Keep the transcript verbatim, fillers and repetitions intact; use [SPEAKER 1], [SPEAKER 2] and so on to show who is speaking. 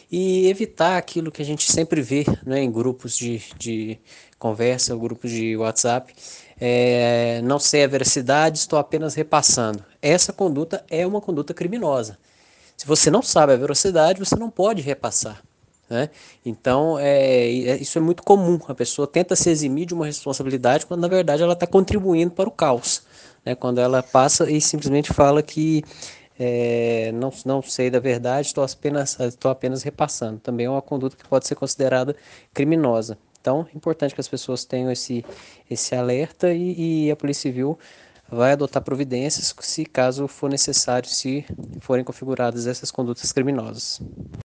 [SPEAKER 1] e evitar aquilo que a gente sempre vê, né, em grupos de, de conversa, grupos de WhatsApp. É, não sei a veracidade, estou apenas repassando. Essa conduta é uma conduta criminosa. Se você não sabe a velocidade, você não pode repassar, né? Então, é, é- isso é muito comum. A pessoa tenta se eximir de uma responsabilidade quando, na verdade, ela está contribuindo para o caos, né? Quando ela passa e simplesmente fala que é, não, não sei da verdade, estou apenas, estou apenas repassando. Também é uma conduta que pode ser considerada criminosa. Então, é importante que as pessoas tenham esse, esse alerta e, e a Polícia Civil vai adotar providências se caso for necessário, se forem configuradas essas condutas criminosas.